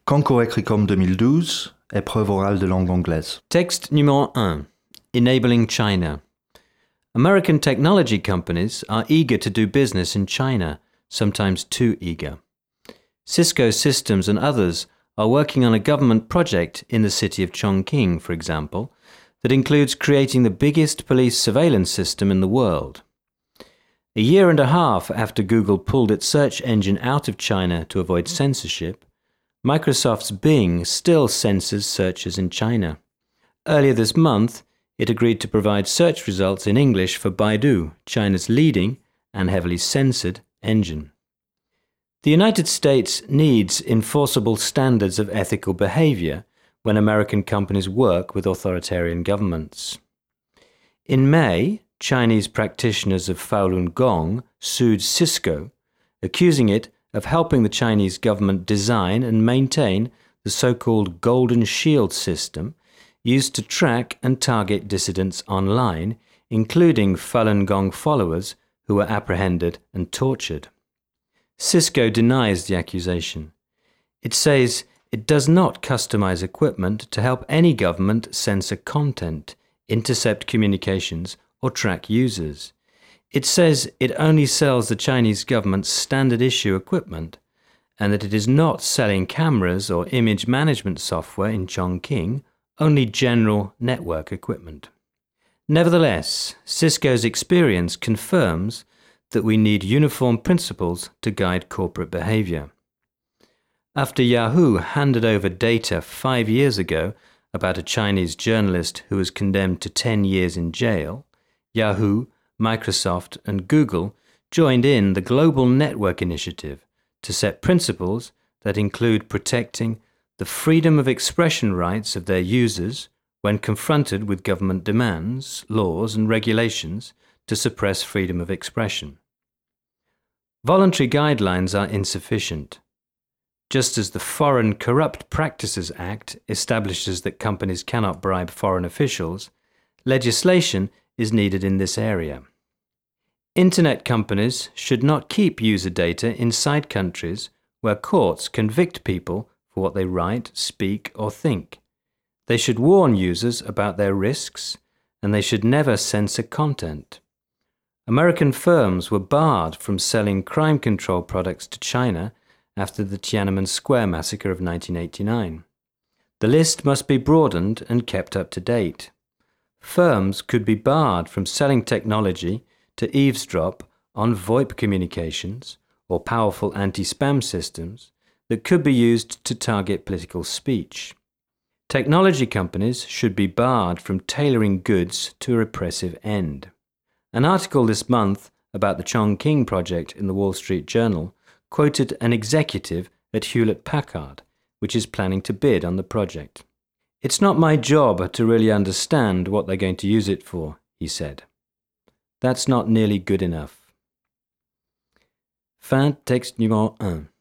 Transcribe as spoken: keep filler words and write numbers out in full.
Concours deux mille douze, épreuve orale de langue anglaise. Texte numéro un. Enabling China. American technology companies are eager to do business in China, sometimes too eager. Cisco Systems and others are working on a government project in the city of Chongqing, for example, that includes creating the biggest police surveillance system in the world. A year and a half after Google pulled its search engine out of China to avoid censorship, Microsoft's Bing still censors searches in China. Earlier this month, it agreed to provide search results in English for Baidu, China's leading and heavily censored engine. The United States needs enforceable standards of ethical behavior when American companies work with authoritarian governments. In May, Chinese practitioners of Falun Gong sued Cisco, accusing it of helping the Chinese government design and maintain the so-called Golden Shield system used to track and target dissidents online, including Falun Gong followers who were apprehended and tortured. Cisco denies the accusation. It says it does not customize equipment to help any government censor content, intercept communications, or track users. It says it only sells the Chinese government's standard issue equipment, and that it is not selling cameras or image management software in Chongqing, only general network equipment. Nevertheless, Cisco's experience confirms that we need uniform principles to guide corporate behavior. After Yahoo handed over data five years ago about a Chinese journalist who was condemned to ten years in jail, Yahoo, Microsoft, and Google joined in the Global Network Initiative to set principles that include protecting the freedom of expression rights of their users when confronted with government demands, laws, and regulations to suppress freedom of expression. Voluntary guidelines are insufficient. Just as the Foreign Corrupt Practices Act establishes that companies cannot bribe foreign officials, legislation is needed in this area. Internet companies should not keep user data inside countries where courts convict people for what they write, speak, or think. They should warn users about their risks, and they should never censor content. American firms were barred from selling crime control products to China after the Tiananmen Square massacre of nineteen eighty-nine. The list must be broadened and kept up to date. Firms could be barred from selling technology to eavesdrop on VoIP communications or powerful anti-spam systems that could be used to target political speech. Technology companies should be barred from tailoring goods to a repressive end. An article this month about the Chongqing project in the Wall Street Journal quoted an executive at Hewlett-Packard, which is planning to bid on the project. "It's not my job to really understand what they're going to use it for," he said. That's not nearly good enough. Fin texte numéro un.